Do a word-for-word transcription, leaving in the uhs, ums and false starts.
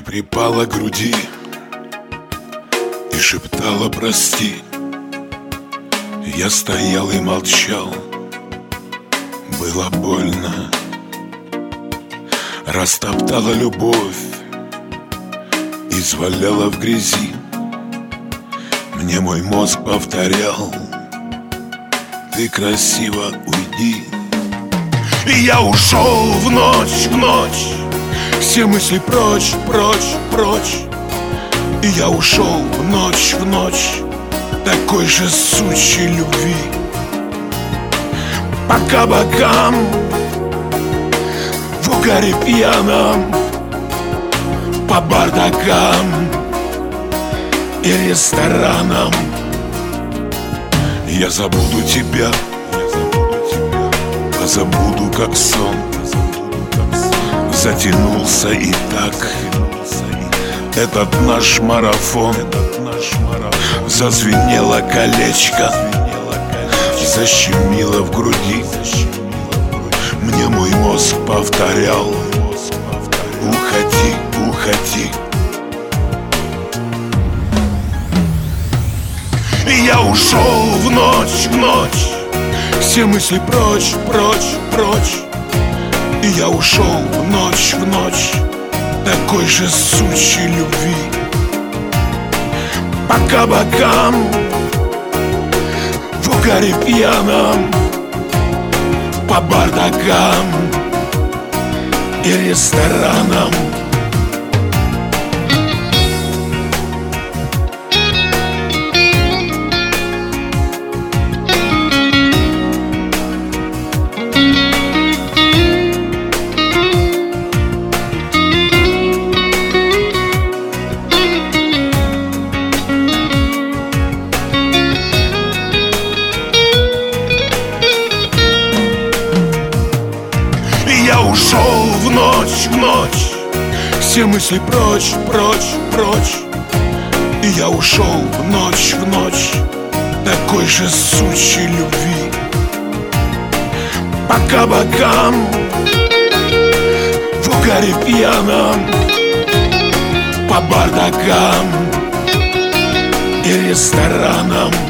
припала к груди и шептала прости. Я стоял и молчал, было больно. Растоптала любовь, изваляла в грязи. Мне мой мозг повторял: ты красиво уйди. И я ушел в ночь, в ночь, все мысли прочь, прочь, прочь. И я ушел в ночь, в ночь такой же сучьей любви. По кабакам, в угаре пьяном, по бардакам и ресторанам. Я забуду тебя, позабуду как сон. Затянулся и так этот наш марафон. Зазвенело колечко, защемило в груди. Мне мой мозг повторял: уходи, уходи. И я ушел в ночь, в ночь, все мысли прочь, прочь, прочь. И я ушел в ночь, в ночь такой же сучьей любви. По кабакам, в угаре пьяном, по бардакам и ресторанам. Я ушел в ночь, в ночь, все мысли прочь, прочь, прочь. И я ушел в ночь, в ночь такой же сучьей любви. По кабакам, в угаре пьяном, по бардакам и ресторанам.